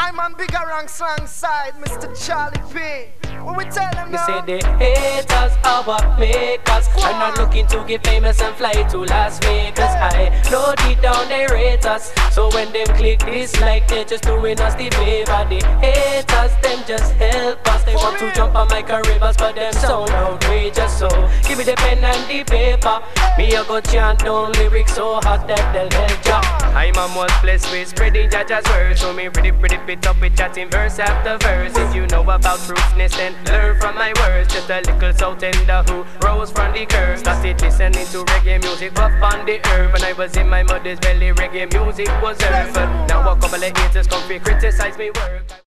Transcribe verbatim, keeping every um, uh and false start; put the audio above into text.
I man bigger rank slang side, Mister Charlie P. What we tell them Me now? say the haters are what make us. I'm not looking to get famous and fly to Las Vegas. I know deep down they rate us. So when them click dislike, they just doing us the favor. The haters, them just help us. They want to jump on my career, but them sound outrageous. So give me the pen and the paper. Me a go chant down lyrics so hot that they'll help ya. I'm a most blessed with spreading Jaja's words. So me pretty pretty bit up with chatting verse after verse. If you know about truthness, then learn from my words. Just a little south tender who rose from the curve. Started listening to reggae music up on the earth. When I was in my mother's belly, reggae music was heard. But now a couple of haters come to criticize me work.